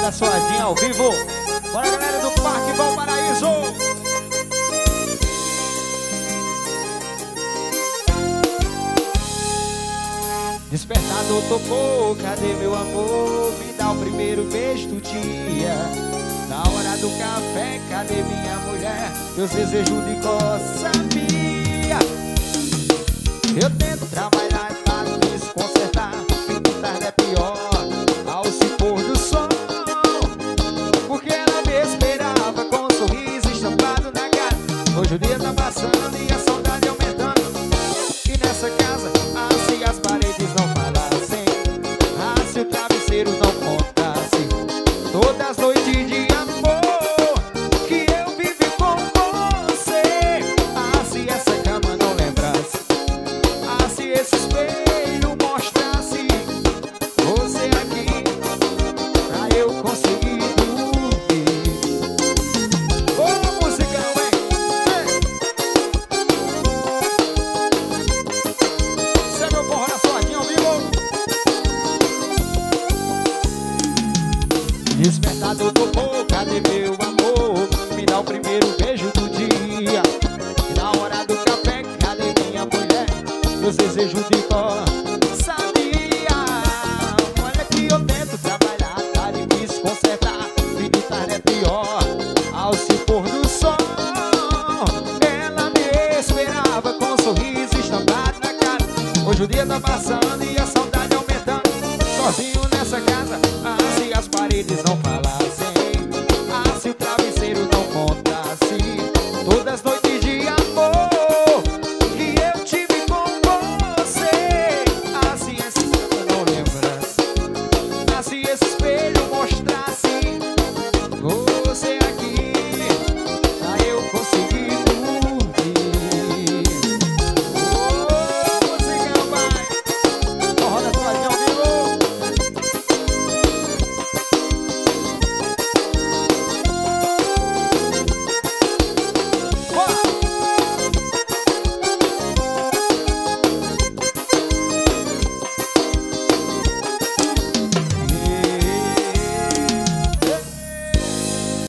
Forra Suadinho ao vivo. Bora, galera do Parque Valparaíso. Despertador tocou, cadê meu amor? Me dá o primeiro beijo do dia. Na hora do café, cadê minha mulher? Meus desejos de coça minha. Eu tento trabalhar para me consertar. Fim de tarde é pior, ao se pôr do sol. Porque ela me esperava com um sorriso estampado na cara. Hoje o dia tá passando e a saudade aumentando. E nessa casa, se as paredes não falassem, se o travesseiro não contasse todas as noites de amor que eu vivi com você. Se essa cama não lembrasse, se esse espelho mostrasse você aqui pra eu conseguir dormir. Ô, musicão, hein? Segue o Forra Suadinho ao vivo. Despertador tocou, cadê meu